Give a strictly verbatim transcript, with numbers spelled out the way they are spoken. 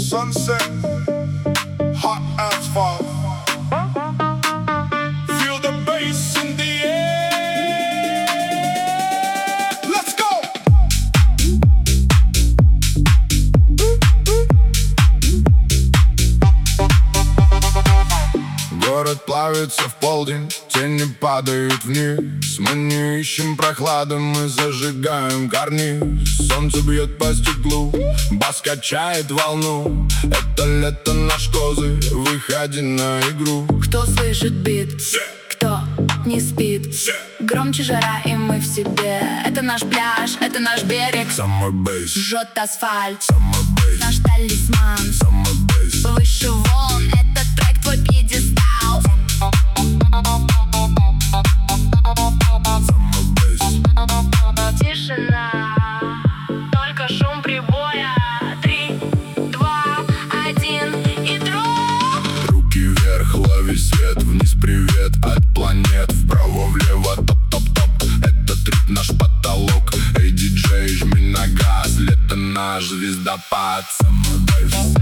Sunset, hot asphalt. Feel the bass in the air. Let's go! Город плавится в полдень, тени падают вниз. Мы не ищем прохлады, мы зажигаем карниз. Солнце бьет по стеклу, бас качает волну. Это лето наш козырь, выходи на игру. Кто слышит бит, кто не спит, громче жара и мы в себе. Это наш пляж, это наш берег. Summer bass, Жжет асфальт, summer bass, наш талисман. summer bass. Выше волн, этот трек твой пьедестал. Summer bass. Тишина, только шум прибоя. Три, два, один и друг. Руки вверх, лови свет, вниз привет от планет. Вправо-влево, топ-топ-топ, это трип наш потолок. Эй, диджей, жми на газ, лето наш звездопад. Summer bass.